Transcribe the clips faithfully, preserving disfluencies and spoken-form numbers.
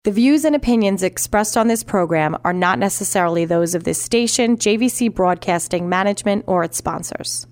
The views and opinions expressed on this program are not necessarily those of this station, J V C Broadcasting Management, or its sponsors.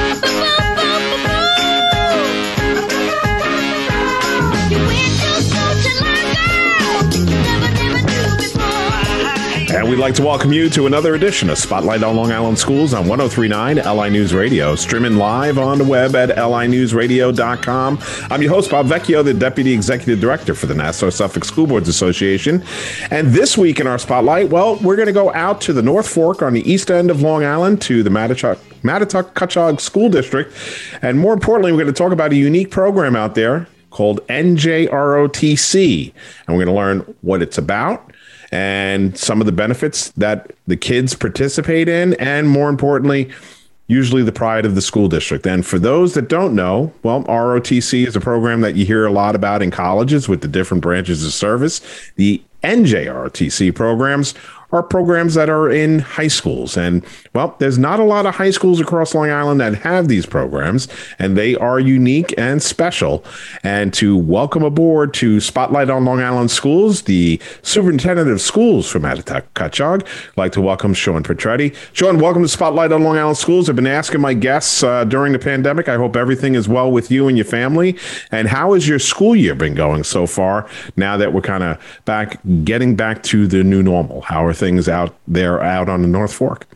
And we'd like to welcome you to another edition of Spotlight on Long Island Schools on one oh three point nine L I News Radio, streaming live on the web at L I news radio dot com. I'm your host, Bob Vecchio, the Deputy Executive Director for the Nassau-Suffolk School Boards Association. And this week in our Spotlight, well, we're going to go out to the North Fork on the east end of Long Island to the Mattituck, Mattituck-Cutchogue School District. And more importantly, we're going to talk about a unique program out there called N J R O T C. And we're going to learn what it's about and some of the benefits that the kids participate in, and more importantly, usually the pride of the school district. And for those that don't know, well, R O T C is a program that you hear a lot about in colleges with the different branches of service. The N J R O T C programs are programs that are in high schools. And, well, there's not a lot of high schools across Long Island that have these programs, and they are unique and special. And to welcome aboard to Spotlight on Long Island Schools, the Superintendent of Schools from Mattituck-Cutchogue, I'd like to welcome Sean Petretti. Sean, welcome to Spotlight on Long Island Schools. I've been asking my guests uh, during the pandemic. I hope everything is well with you and your family. And how has your school year been going so far now that we're kind of back, getting back to the new normal? How are things out there out on the North Fork?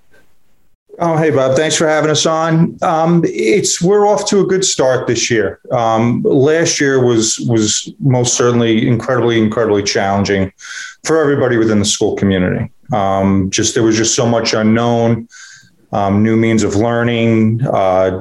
Oh, hey, Bob. Thanks for having us on. Um, it's we're off to a good start this year. Um, last year was was most certainly incredibly, incredibly challenging for everybody within the school community. Um, just there was just so much unknown, um, new means of learning. Uh,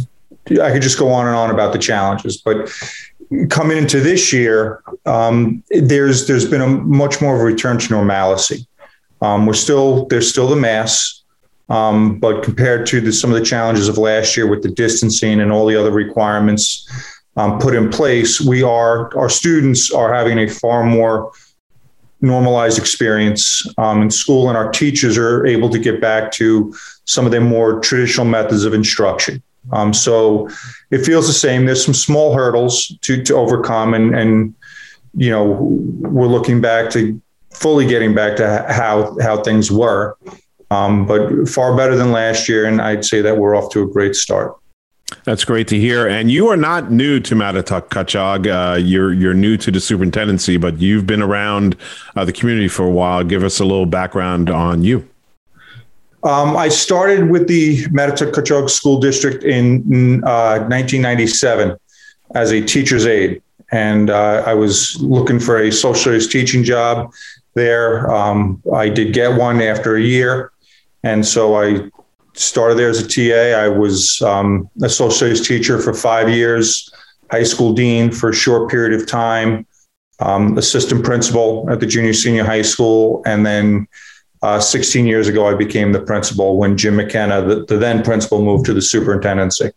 I could just go on and on about the challenges, but coming into this year, um, there's there's been a much more of a return to normalcy. Um, we're still there's still the masks, um, but compared to the, some of the challenges of last year with the distancing and all the other requirements um, put in place, we are our students are having a far more normalized experience um, in school, and our teachers are able to get back to some of their more traditional methods of instruction. Um, so it feels the same. There's some small hurdles to to overcome, and and you know we're looking back to fully getting back to how how things were, um, but far better than last year. And I'd say that we're off to a great start. That's great to hear. And you are not new to Mattituck-Cutchogue. Uh, you're you're new to the superintendency, but you've been around uh, the community for a while. Give us a little background on you. Um, I started with the Mattituck-Cutchogue School District in uh, nineteen ninety-seven as a teacher's aide. And uh, I was looking for a social studies teaching job there. Um, I did get one after a year. And so I started there as a T A. I was um, a social studies teacher for five years, high school dean for a short period of time, um, assistant principal at the junior senior high school, and then Uh, sixteen years ago, I became the principal when Jim McKenna, the, the then principal, moved to the superintendency.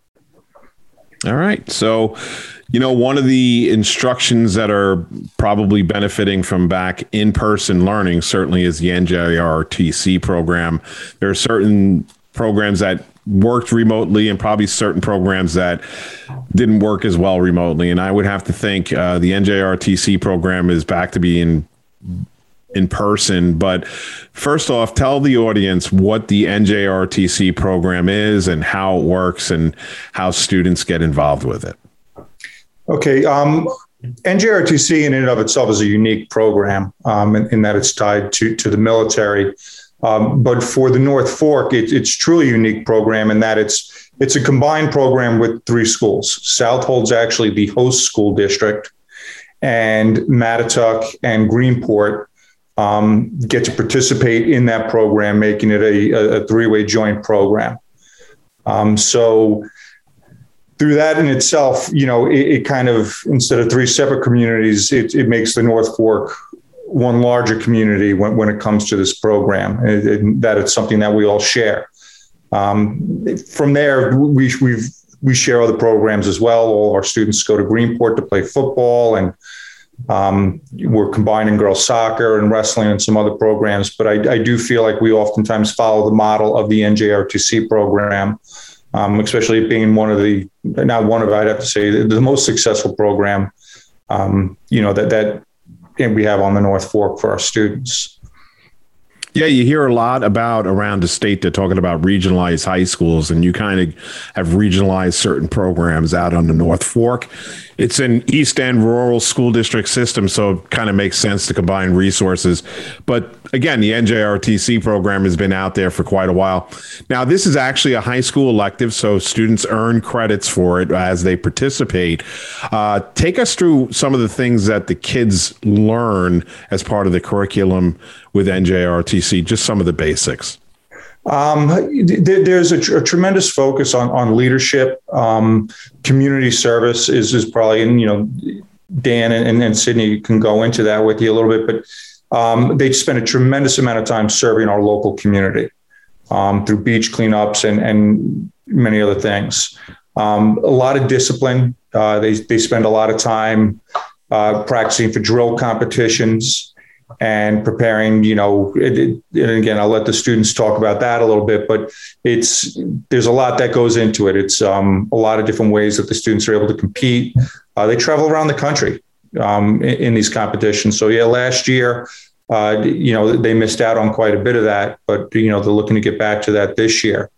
All right. So, you know, one of the instructions that are probably benefiting from back in-person learning certainly is the N J R O T C program. There are certain programs that worked remotely and probably certain programs that didn't work as well remotely. And I would have to think uh, the N J R O T C program is back to being in person. But first off, tell the audience what the N J R O T C program is and how it works and how students get involved with it. Okay. Um, N J R O T C in and of itself is a unique program um, in, in that it's tied to, to the military. Um, but for the North Fork, it, it's truly a unique program in that it's, it's a combined program with three schools. Southold's actually the host school district, and Mattituck and Greenport Um, get to participate in that program, making it a, a three-way joint program. Um, so through that in itself, you know, it, it kind of, instead of three separate communities, it, it makes the North Fork one larger community when, when it comes to this program, and it, it, that it's something that we all share. Um, from there, we, we've, we share other programs as well. All of our students go to Greenport to play football, and Um, we're combining girls soccer and wrestling and some other programs, but I, I do feel like we oftentimes follow the model of the N J R O T C program, um, especially being one of the, not one of, I'd have to say, the, the most successful program, um, you know, that, that and we have on the North Fork for our students. Yeah, you hear a lot about around the state, they're talking about regionalized high schools, and you kind of have regionalized certain programs out on the North Fork. It's an East End rural school district system, so it kind of makes sense to combine resources. But again, the N J R T C program has been out there for quite a while. Now, this is actually a high school elective, so students earn credits for it as they participate. Uh, take us through some of the things that the kids learn as part of the curriculum with N J R T C, just some of the basics. Um, th- there's a, tr- a tremendous focus on, on leadership. Um, community service is, is probably, and, you know, Dan and, and Sydney can go into that with you a little bit, but um, they spend a tremendous amount of time serving our local community um, through beach cleanups and, and many other things. Um, a lot of discipline. Uh, they, they spend a lot of time uh, practicing for drill competitions and preparing, you know, it, it, and again, I'll let the students talk about that a little bit, but it's, there's a lot that goes into it. It's um, a lot of different ways that the students are able to compete. Uh, they travel around the country um, in, in these competitions. So yeah, last year, uh, you know, they missed out on quite a bit of that, but, you know, they're looking to get back to that this year.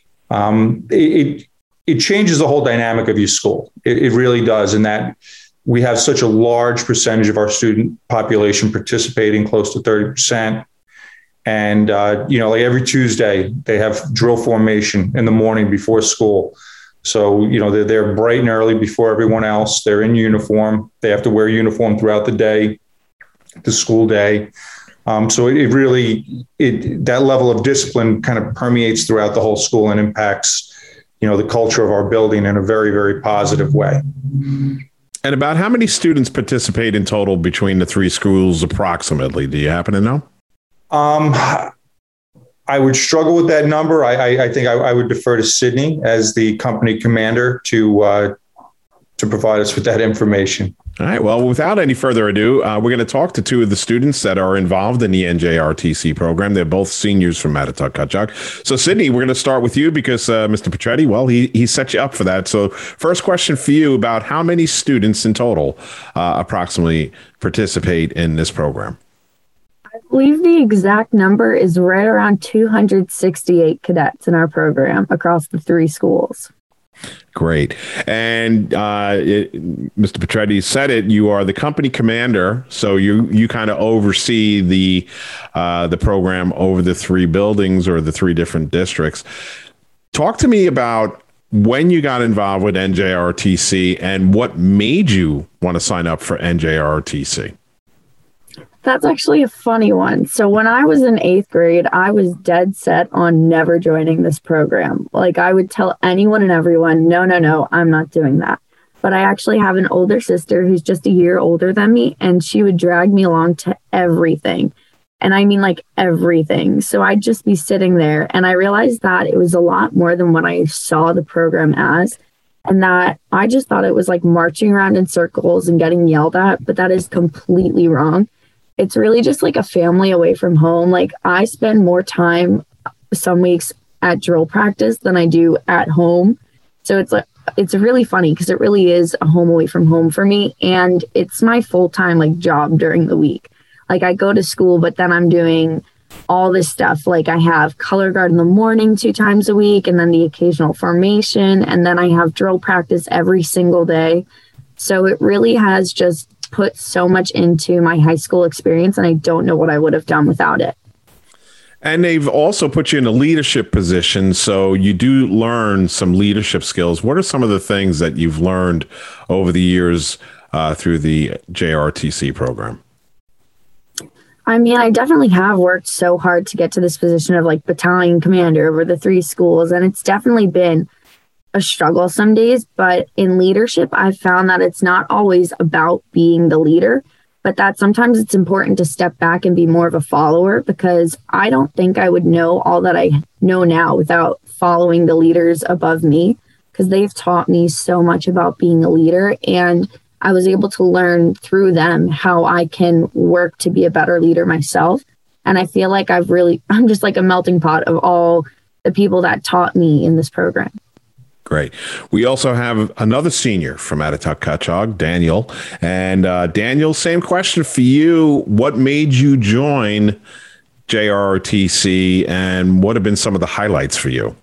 Um, it, it changes the whole dynamic of your school. It, it really does. And that, we have such a large percentage of our student population participating, close to thirty percent. And, uh, you know, like every Tuesday, they have drill formation in the morning before school. So, you know, they're, they're bright and early before everyone else. They're in uniform. They have to wear uniform throughout the day, the school day. Um, so it, it really, it that level of discipline kind of permeates throughout the whole school and impacts, you know, the culture of our building in a very, very positive way. And about how many students participate in total between the three schools approximately? Do you happen to know? Um, I would struggle with that number. I, I, I think I, I would defer to Sydney as the company commander to uh, to provide us with that information. All right. Well, without any further ado, uh, we're going to talk to two of the students that are involved in the N J R T C program. They're both seniors from Mattituck-Cutchogue. So, Sydney, we're going to start with you because uh, Mister Petretti, well, he, he set you up for that. So, first question for you about how many students in total uh, approximately participate in this program? I believe the exact number is right around two hundred sixty-eight cadets in our program across the three schools. Great. And uh, it, Mister Petretti said it, you are the company commander, so you you kind of oversee the uh, the program over the three buildings or the three different districts. Talk to me about when you got involved with N J R T C and what made you want to sign up for N J R T C. That's actually a funny one. So when I was in eighth grade, I was dead set on never joining this program. Like I would tell anyone and everyone, no, no, no, I'm not doing that. But I actually have an older sister who's just a year older than me, and she would drag me along to everything. And I mean like everything. So I'd just be sitting there, and I realized that it was a lot more than what I saw the program as. And that I just thought it was like marching around in circles and getting yelled at, but that is completely wrong. It's really just like a family away from home. Like I spend more time some weeks at drill practice than I do at home. So it's like, it's really funny because it really is a home away from home for me. And it's my full-time like job during the week. Like I go to school, but then I'm doing all this stuff. Like I have color guard in the morning two times a week, and then the occasional formation. And then I have drill practice every single day. So it really has just put so much into my high school experience, and I don't know what I would have done without it. And they've also put you in a leadership position, so you do learn some leadership skills. What are some of the things that you've learned over the years uh, through the J R T C program? I mean, I definitely have worked so hard to get to this position of like battalion commander over the three schools, and it's definitely been a struggle some days, but in leadership, I've found that it's not always about being the leader, but that sometimes it's important to step back and be more of a follower, because I don't think I would know all that I know now without following the leaders above me, because they've taught me so much about being a leader, and I was able to learn through them how I can work to be a better leader myself. And I feel like I've really, I'm just like a melting pot of all the people that taught me in this program. Great. We also have another senior from Atatuck-Cutchogue, Daniel. And uh, Daniel, same question for you. What made you join J R O T C, and what have been some of the highlights for you?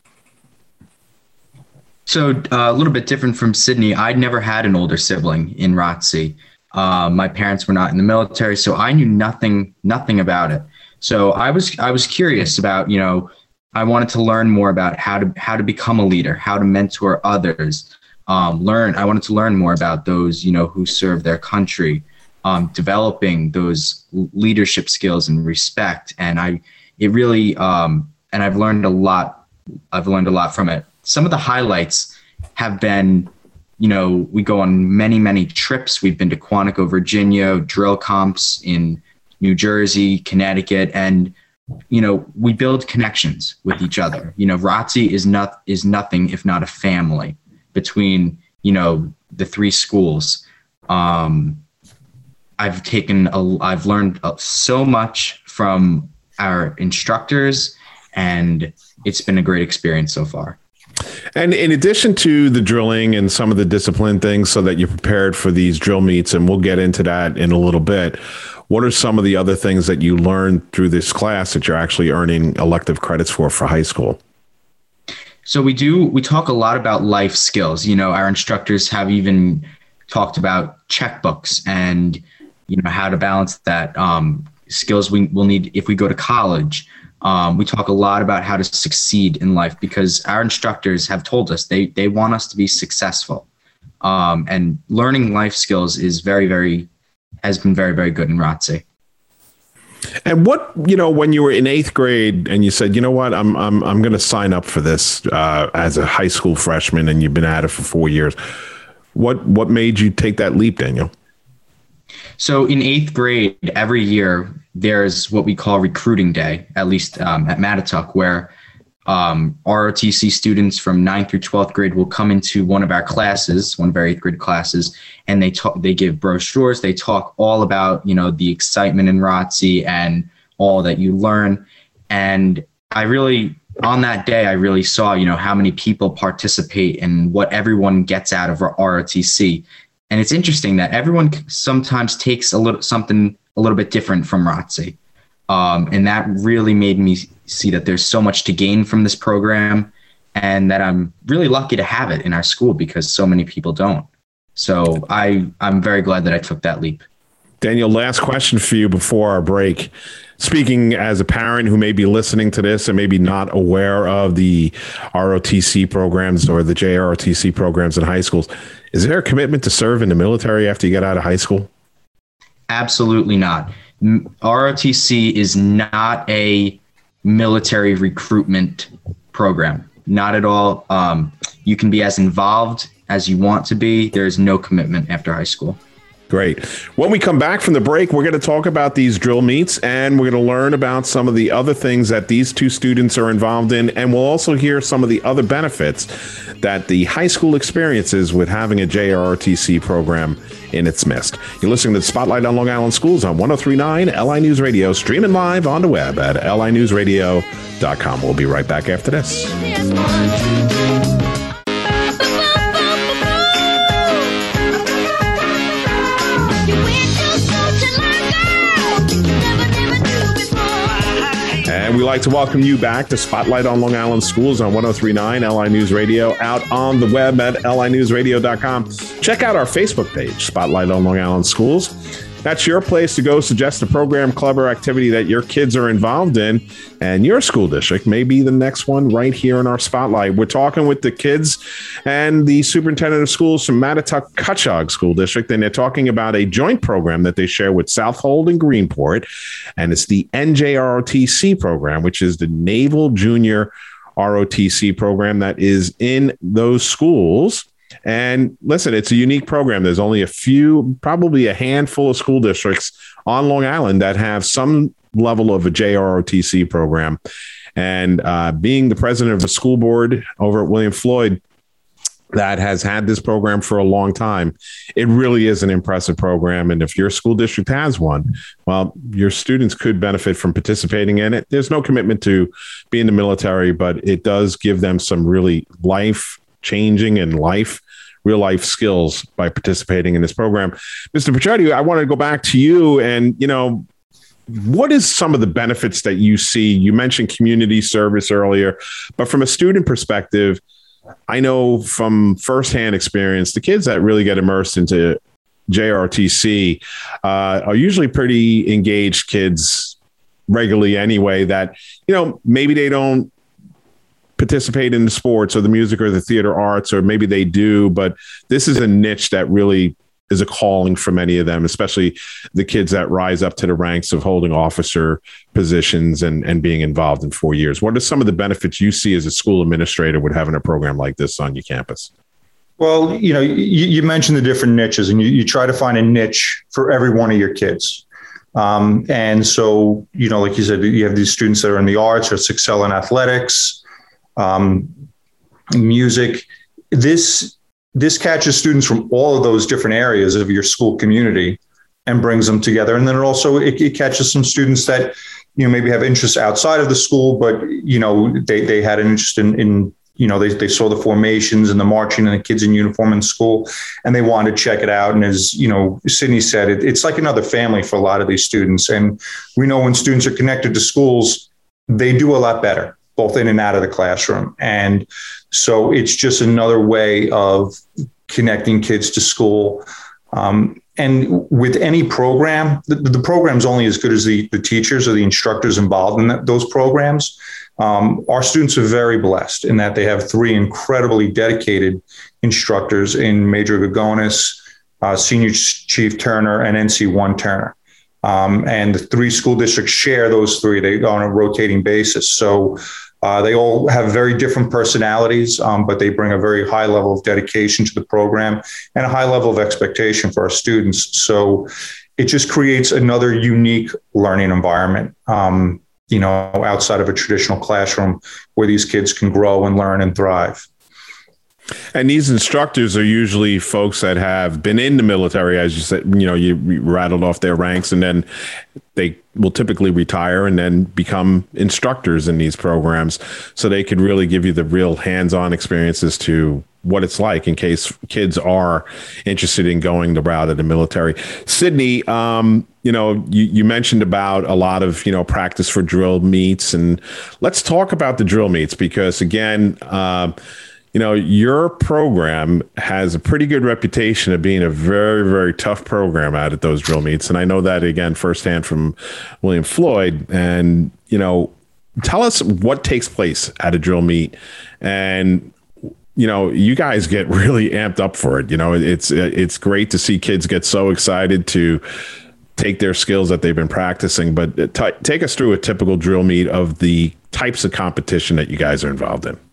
So uh, a little bit different from Sydney. I'd never had an older sibling in R O T C. Uh, my parents were not in the military, so I knew nothing, nothing about it. So I was, I was curious about, you know, I wanted to learn more about how to, how to become a leader, how to mentor others, um, learn. I wanted to learn more about those, you know, who serve their country, um, developing those leadership skills and respect. And I, it really, um, and I've learned a lot. I've learned a lot from it. Some of the highlights have been, you know, we go on many, many trips. We've been to Quantico, Virginia, drill comps in New Jersey, Connecticut, and, you know, we build connections with each other. You know, R O T C is not, is nothing if not a family between, you know, the three schools. Um, I've taken, a, I've learned so much from our instructors, and it's been a great experience so far. And in addition to the drilling and some of the discipline things so that you're prepared for these drill meets, and we'll get into that in a little bit, what are some of the other things that you learned through this class that you're actually earning elective credits for for high school? So we do, we talk a lot about life skills. You know, our instructors have even talked about checkbooks and, you know, how to balance that, um, skills we will need if we go to college. Um, we talk a lot about how to succeed in life because our instructors have told us they they want us to be successful. Um, and learning life skills is very, very, has been very, very good in R O T C. And what, you know, when you were in eighth grade and you said, you know what, I'm I'm I'm going to sign up for this uh, as a high school freshman, and you've been at it for four years. What what made you take that leap, Daniel? So in eighth grade, every year, there's what we call recruiting day, at least um, at Mattituck, where um, R O T C students from ninth through twelfth grade will come into one of our classes, one of our eighth grade classes, and they talk, they give brochures. They talk all about, you know, the excitement in R O T C and all that you learn. And I really, on that day, I really saw, you know, how many people participate and what everyone gets out of R O T C. And it's interesting that everyone sometimes takes a little something a little bit different from R O T C. Um, and that really made me see that there's so much to gain from this program, and that I'm really lucky to have it in our school because so many people don't. So I, I'm very glad that I took that leap. Daniel, last question for you before our break. Speaking as a parent who may be listening to this and maybe not aware of the R O T C programs or the J R O T C programs in high schools, is there a commitment to serve in the military after you get out of high school? Absolutely not. R O T C is not a military recruitment program. Not at all. Um, you can be as involved as you want to be. There's no commitment after high school. Great. When we come back from the break, we're going to talk about these drill meets, and we're going to learn about some of the other things that these two students are involved in. And we'll also hear some of the other benefits that the high school experiences with having a J R O T C program in its midst. You're listening to the Spotlight on Long Island Schools on one oh three point nine L I News Radio, streaming live on the web at L I news radio dot com. We'll be right back after this. And we'd like to welcome you back to Spotlight on Long Island Schools on one oh three point nine L I News Radio, out on the web at L I news radio dot com. Check out our Facebook page, Spotlight on Long Island Schools. That's your place to go suggest a program, club, or activity that your kids are involved in, and your school district may be the next one right here in our spotlight. We're talking with the kids and the superintendent of schools from Mattituck-Cutchogue School District, and they're talking about a joint program that they share with Southold and Greenport, and it's the N J R O T C program, which is the Naval Junior R O T C program that is in those schools. And listen, it's a unique program. There's only a few, probably a handful of school districts on Long Island that have some level of a J R O T C program. And uh, being the president of the school board over at William Floyd that has had this program for a long time, it really is an impressive program. And if your school district has one, well, your students could benefit from participating in it. There's no commitment to be in the military, but it does give them some really life changing in life, real life skills by participating in this program. Mister Pichetti, I want to go back to you and, you know, what is some of the benefits that you see? You mentioned community service earlier, but from a student perspective, I know from firsthand experience, the kids that really get immersed into J R T C uh, are usually pretty engaged kids regularly anyway, that, you know, maybe they don't participate in the sports or the music or the theater arts, or maybe they do, but this is a niche that really is a calling for many of them, especially the kids that rise up to the ranks of holding officer positions and, and being involved in four years. What are some of the benefits you see as a school administrator with having a program like this on your campus? Well, you know, you, you mentioned the different niches, and you, you try to find a niche for every one of your kids. Um, and so, you know, like you said, you have these students that are in the arts or excel in athletics, um, music. This This catches students from all of those different areas of your school community and brings them together. And then it also, it, it catches some students that, you know, maybe have interests outside of the school, but, you know, they, they had an interest in, in, you know, they, they saw the formations and the marching and the kids in uniform in school, and they wanted to check it out. And as, you know, Sydney said, it, it's like another family for a lot of these students. And we know when students are connected to schools, they do a lot better, both in and out of the classroom. And so it's just another way of connecting kids to school. Um, and with any program, the, the program's only as good as the, the teachers or the instructors involved in that, those programs. Um, our students are very blessed in that they have three incredibly dedicated instructors in Major Gagonis, uh, Senior Chief Turner, and N C one Turner. Um, and the three school districts share those three. They go on a rotating basis. So uh, they all have very different personalities, um, but they bring a very high level of dedication to the program and a high level of expectation for our students. So it just creates another unique learning environment, um, you know, outside of a traditional classroom where these kids can grow and learn and thrive. And these instructors are usually folks that have been in the military, as you said, you know, you rattled off their ranks, and then they will typically retire and then become instructors in these programs. So they could really give you the real hands-on experiences to what it's like in case kids are interested in going the route of the military. Sydney, um, you know, you, you mentioned about a lot of, you know, practice for drill meets, and let's talk about the drill meets because, again, uh, you know, your program has a pretty good reputation of being a very, very tough program out at those drill meets. And I know that, again, firsthand from William Floyd. And, you know, tell us what takes place at a drill meet. And, you know, you guys get really amped up for it. You know, it's it's great to see kids get so excited to take their skills that they've been practicing. But t- take us through a typical drill meet of the types of competition that you guys are involved in.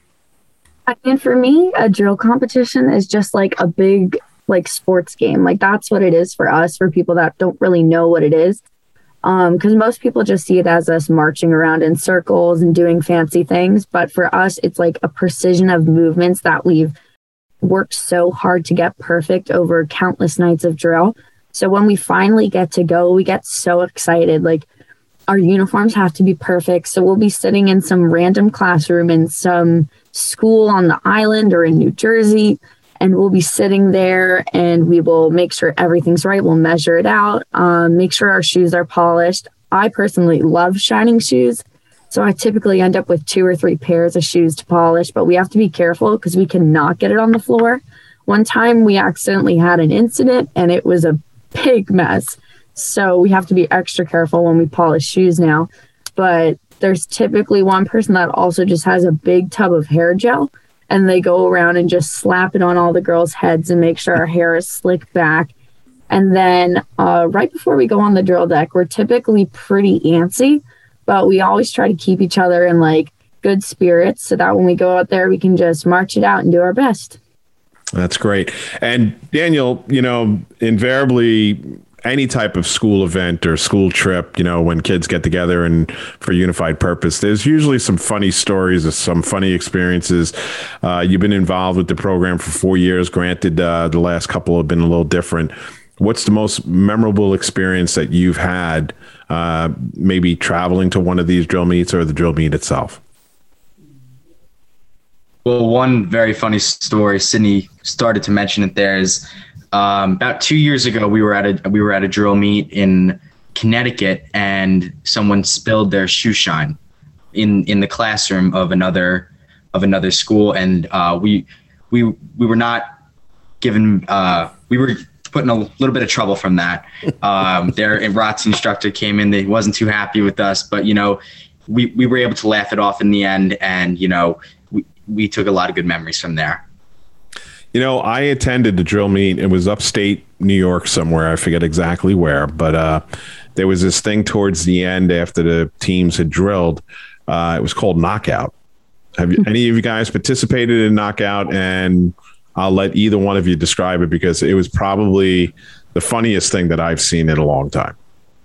I mean, for me, a drill competition is just like a big like sports game. Like that's what it is for us, for people that don't really know what it is. Um, because most people just see it as us marching around in circles and doing fancy things. But for us, it's like a precision of movements that we've worked so hard to get perfect over countless nights of drill. So when we finally get to go, we get so excited. Like our uniforms have to be perfect. So we'll be sitting in some random classroom in some school on the island or in New Jersey, and we'll be sitting there and we will make sure everything's right. We'll measure it out, um, make sure our shoes are polished. I personally love shining shoes, so I typically end up with two or three pairs of shoes to polish, but we have to be careful because we cannot get it on the floor. One time we accidentally had an incident and it was a big mess. So we have to be extra careful when we polish shoes now. But there's typically one person that also just has a big tub of hair gel, and they go around and just slap it on all the girls' heads and make sure our hair is slicked back. And then uh, right before we go on the drill deck, we're typically pretty antsy, but we always try to keep each other in like good spirits so that when we go out there, we can just march it out and do our best. That's great. And Daniel, you know, invariably, any type of school event or school trip, you know, when kids get together and for a unified purpose, there's usually some funny stories or some funny experiences. Uh, you've been involved with the program for four years. Granted, uh, the last couple have been a little different. What's the most memorable experience that you've had, uh, maybe traveling to one of these drill meets or the drill meet itself? Well, one very funny story, Sydney started to mention it there, is um, about two years ago, we were at a we were at a drill meet in Connecticut, and someone spilled their shoe shine in, in the classroom of another of another school, and uh, we we we were not given uh, we were put in a little bit of trouble from that. Um, their R O T C instructor came in; they wasn't too happy with us, but you know, we we were able to laugh it off in the end, and you know, we we took a lot of good memories from there. You know, I attended the drill meet. It was upstate New York somewhere. I forget exactly where, but uh, there was this thing towards the end after the teams had drilled. Uh, it was called Knockout. Have you, any of you guys participated in Knockout? And I'll let either one of you describe it, because it was probably the funniest thing that I've seen in a long time.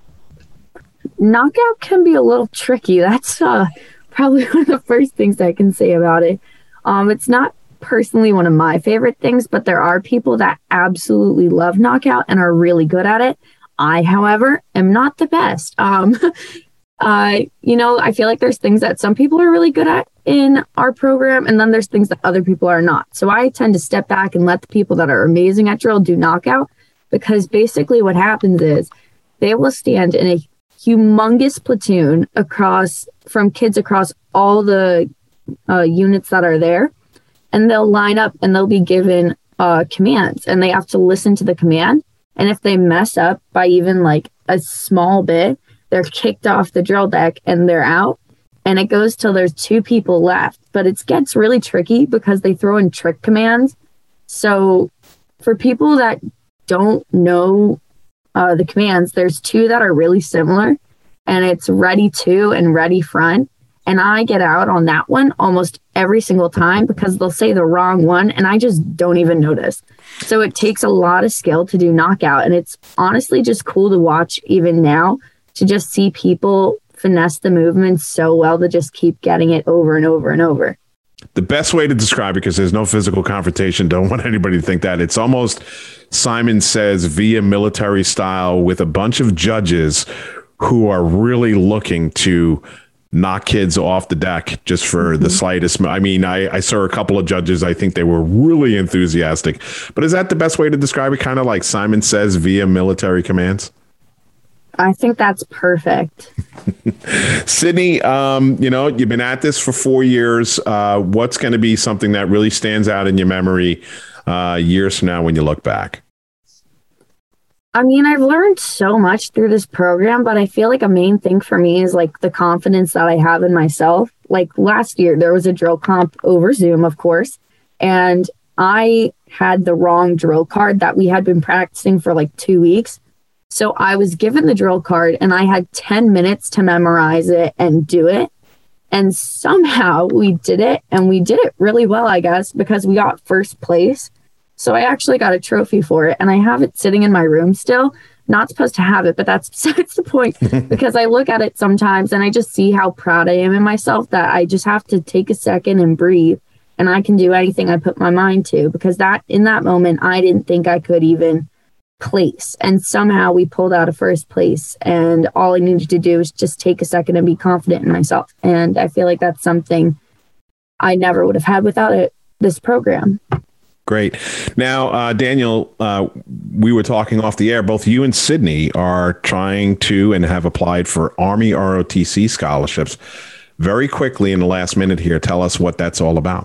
Knockout can be a little tricky. That's uh, probably one of the first things I can say about it. Um, it's not personally one of my favorite things, but there are people that absolutely love Knockout and are really good at it. I, however, am not the best. Um, uh, you know, I feel like there's things that some people are really good at in our program, and then there's things that other people are not. So I tend to step back and let the people that are amazing at drill do Knockout, because basically what happens is they will stand in a humongous platoon across from kids across all the uh, units that are there. And they'll line up and they'll be given uh, commands, and they have to listen to the command. And if they mess up by even like a small bit, they're kicked off the drill deck and they're out. And it goes till there's two people left. But it gets really tricky because they throw in trick commands. So for people that don't know uh, the commands, there's two that are really similar. And it's ready to and ready front. And I get out on that one almost every single time because they'll say the wrong one and I just don't even notice. So it takes a lot of skill to do Knockout. And it's honestly just cool to watch even now, to just see people finesse the movements so well to just keep getting it over and over and over. The best way to describe it, because there's no physical confrontation, don't want anybody to think that, it's almost Simon Says via military style, with a bunch of judges who are really looking to knock kids off the deck just for mm-hmm. the slightest. I mean, I, I saw a couple of judges. I think they were really enthusiastic. But is that the best way to describe it? Kind of like Simon Says via military commands? I think that's perfect. Sydney, um, you know, you've been at this for four years. Uh, what's going to be something that really stands out in your memory uh, years from now when you look back? I mean, I've learned so much through this program, but I feel like a main thing for me is like the confidence that I have in myself. Like last year, there was a drill comp over Zoom, of course, and I had the wrong drill card that we had been practicing for like two weeks. So I was given the drill card and I had ten minutes to memorize it and do it. And somehow we did it, and we did it really well, I guess, because we got first place. So I actually got a trophy for it, and I have it sitting in my room still. Not supposed to have it, but that's besides the point, because I look at it sometimes and I just see how proud I am in myself, that I just have to take a second and breathe, and I can do anything I put my mind to, because that in that moment, I didn't think I could even place. And somehow we pulled out a first place, and all I needed to do was just take a second and be confident in myself. And I feel like that's something I never would have had without it, this program. Great. Now, uh, Daniel, uh, we were talking off the air. Both you and Sydney are trying to and have applied for Army R O T C scholarships. Very quickly, in the last minute here, tell us what that's all about.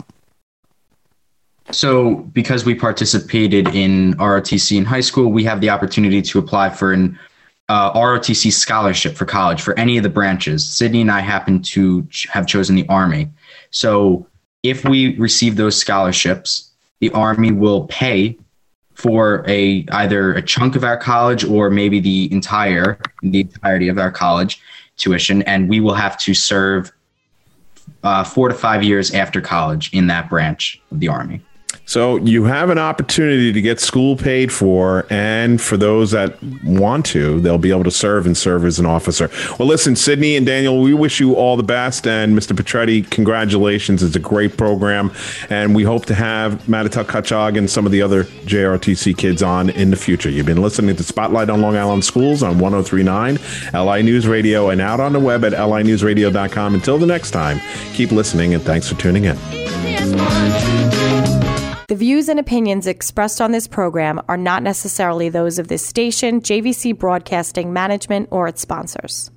So because we participated in R O T C in high school, we have the opportunity to apply for an uh, R O T C scholarship for college for any of the branches. Sydney and I happen to ch- have chosen the Army. So if we receive those scholarships, the Army will pay for a either a chunk of our college or maybe the entire the entirety of our college tuition, and we will have to serve uh, four to five years after college in that branch of the Army. So you have an opportunity to get school paid for, and for those that want to, they'll be able to serve and serve as an officer. Well, listen, Sydney and Daniel, we wish you all the best, and Mister Petretti, congratulations. It's a great program, and we hope to have Matatuck Cutchogue and some of the other J R O T C kids on in the future. You've been listening to Spotlight on Long Island Schools on one oh three point nine L I News Radio and out on the web at L I news radio dot com. Until the next time, keep listening, and thanks for tuning in. The views and opinions expressed on this program are not necessarily those of this station, J V C Broadcasting Management, or its sponsors.